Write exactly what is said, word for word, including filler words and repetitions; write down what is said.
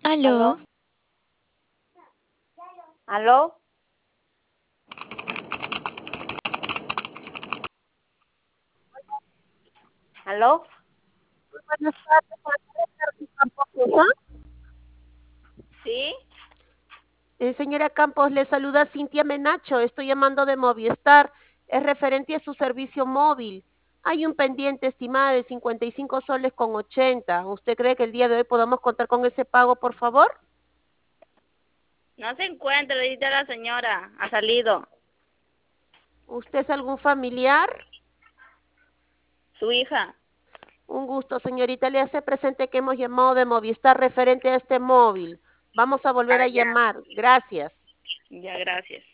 ¿Aló? ¿Aló? ¿Aló? ¿Aló? Buenas tardes, señora Campos, ¿no? ¿Sí? Eh, señora Campos, le saluda Cintia Menacho. Estoy llamando de Movistar. Es referente a su servicio móvil. Hay un pendiente estimada de cincuenta y cinco soles con ochenta. ¿Usted cree que el día de hoy podamos contar con ese pago, por favor? No se encuentra, le dice a la señora. Ha salido. ¿Usted es algún familiar? Su hija. Un gusto, señorita. Le hace presente que hemos llamado de Movistar referente a este móvil. Vamos a volver Ah, a ya. llamar. Gracias. Ya, gracias.